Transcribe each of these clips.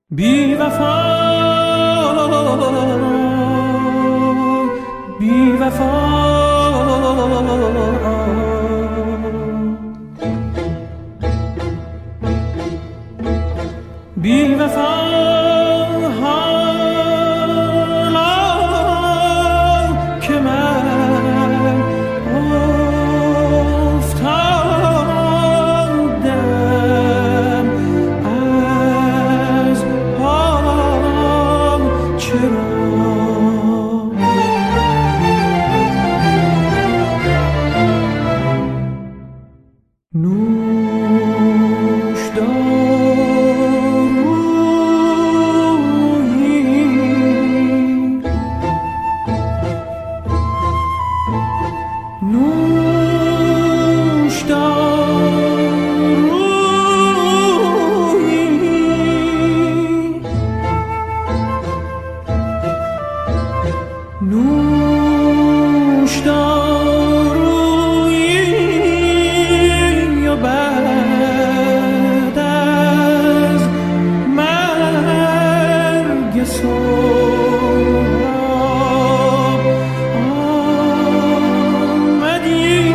بی وفا بی وفا بی وفا حالا که من افتادم از پا، چرا نوش دارویی و بعد از مرگ سهراب آمدی.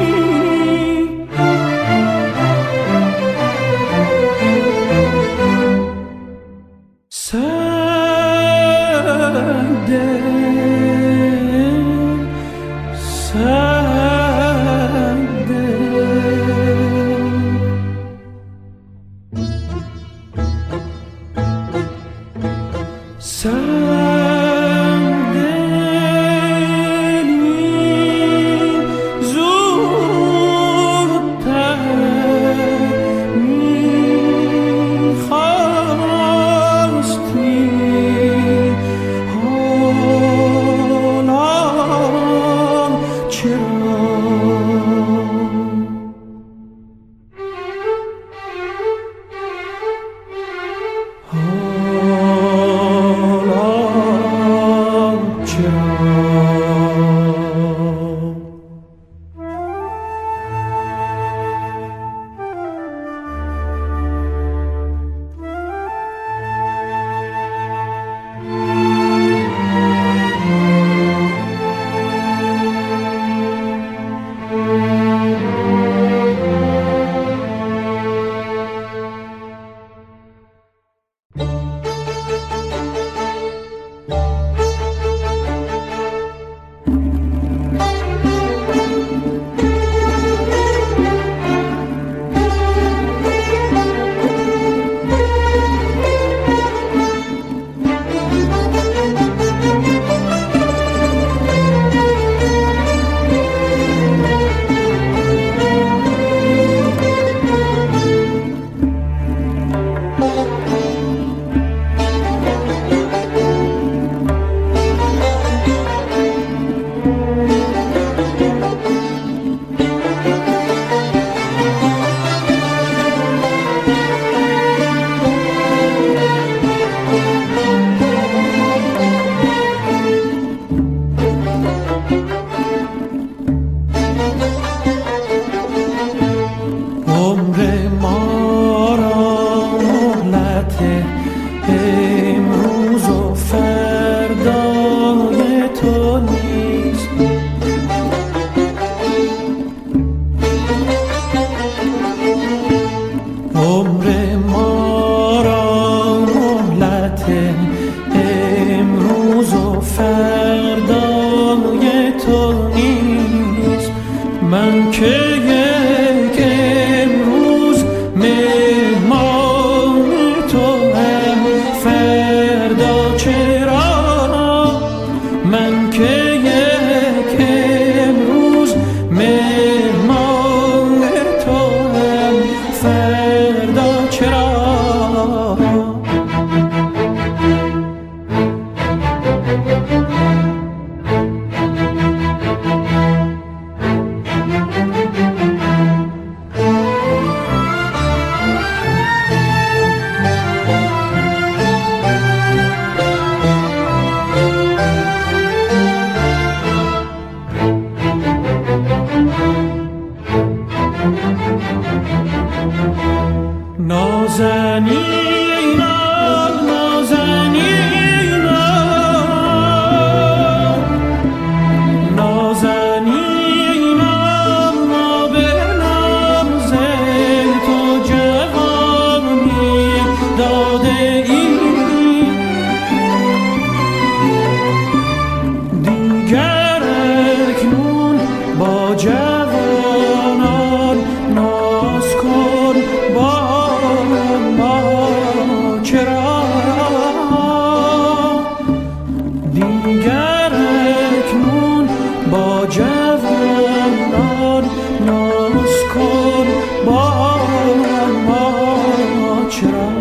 عمر ما را مهلت امروز و فردای تو نیست. عمر ما را مهلت امروز و فردای تو نیست. من که مهمان تو هم چرا دیگر اکنون با جوانان ناز کن با ما چرا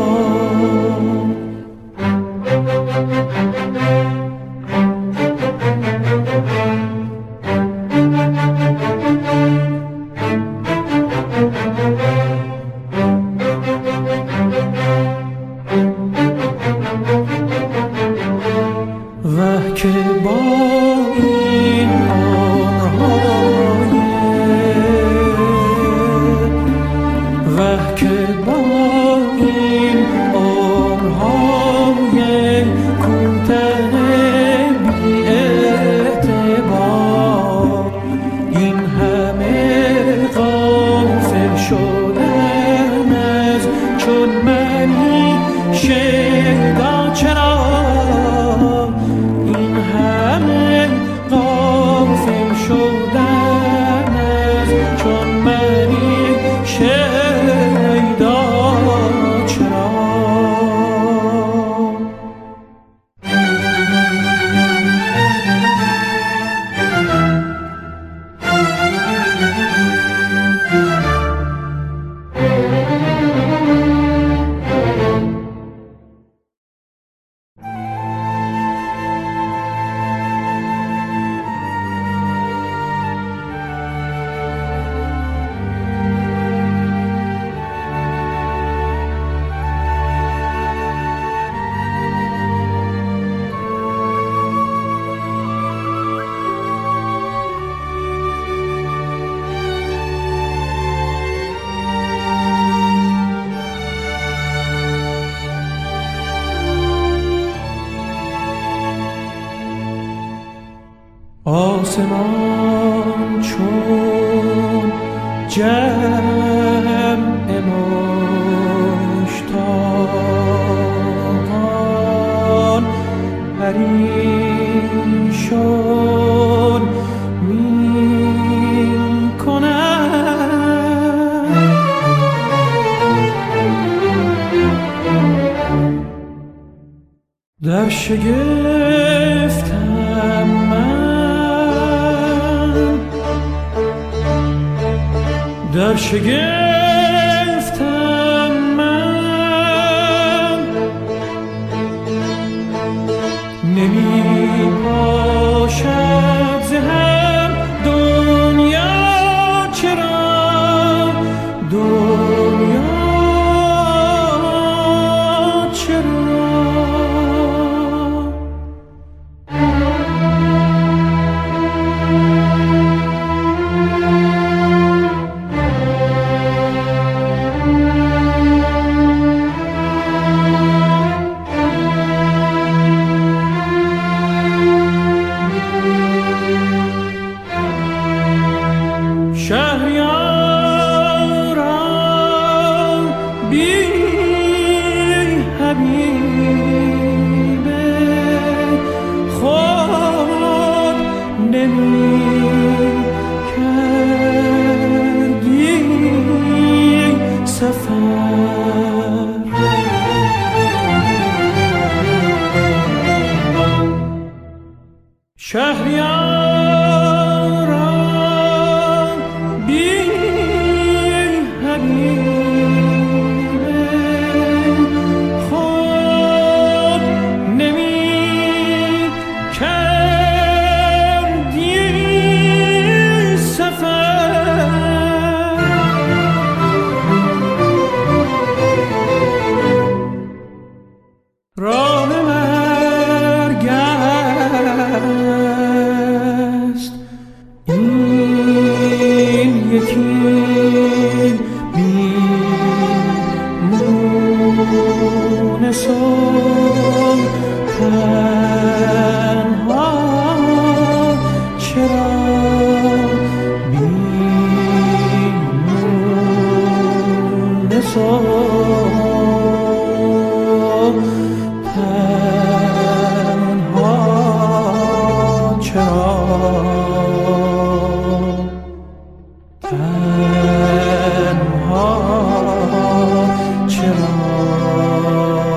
وه که با این آنهای وه که با این آنهای کوته بی اعتبار این همه غافل شدن از چون منی شیدا چرا این همه غافل شدن از چون منی شیدا چرا آسمان چون جمع مشتاقان پریشان می کند در شگفتم من در شگفتم من نمی باشد ز هم دنیا چرا دنیا چرا شهریاران بی حبیب خود نمی کردی سفر شهریاران بی حبیب خود نمی کردی سفر راه مرگ است این یکی بیمونس و تنها چرا بیمونس و تنها چرا تنها چرا